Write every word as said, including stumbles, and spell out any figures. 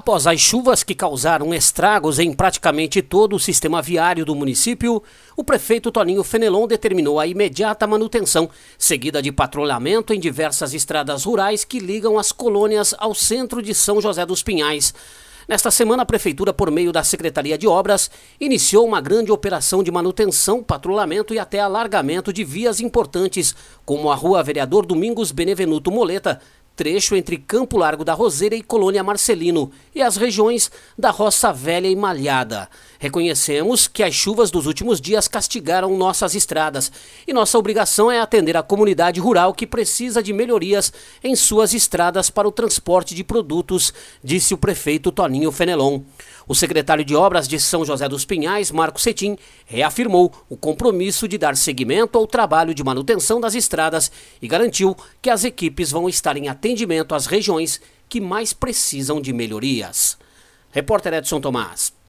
Após as chuvas que causaram estragos em praticamente todo o sistema viário do município, o prefeito Toninho Fenelon determinou a imediata manutenção, seguida de patrulhamento em diversas estradas rurais que ligam as colônias ao centro de São José dos Pinhais. Nesta semana, a Prefeitura, por meio da Secretaria de Obras, iniciou uma grande operação de manutenção, patrulhamento e até alargamento de vias importantes, como a Rua Vereador Domingos Benevenuto Moleta, trecho entre Campo Largo da Roseira e Colônia Marcelino, e as regiões da Roça Velha e Malhada. Reconhecemos que as chuvas dos últimos dias castigaram nossas estradas, e nossa obrigação é atender a comunidade rural que precisa de melhorias em suas estradas para o transporte de produtos, disse o prefeito Toninho Fenelon. O secretário de Obras de São José dos Pinhais, Marco Cetim, reafirmou o compromisso de dar seguimento ao trabalho de manutenção das estradas e garantiu que as equipes vão estar em atendimento às regiões que mais precisam de melhorias. Repórter Edson Tomás.